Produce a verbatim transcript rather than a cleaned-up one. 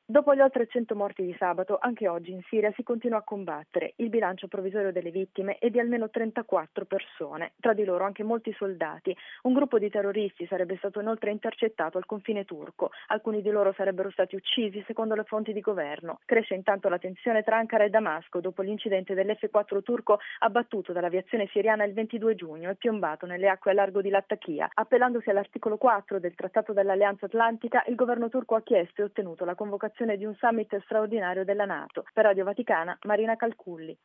Dopo gli oltre cento morti di sabato, anche oggi in Siria si continua a combattere. Il bilancio provvisorio delle vittime è di almeno trentaquattro persone, tra di loro anche molti soldati. Un gruppo di terroristi sarebbe stato inoltre intercettato al confine turco. Alcuni di loro sarebbero stati uccisi, secondo le fonti di governo. Cresce intanto la tensione tra Ankara e Damasco dopo l'incidente dell'F quattro turco abbattuto dall'aviazione siriana il ventidue giugno e piombato nelle acque a largo di Lattakia. Appellandosi all'articolo quattro del Trattato dell'Alleanza Atlantica, il governo turco ha chiesto e ottenuto la convocazione di un summit straordinario della NATO. Per Radio Vaticana, Marina Calculli.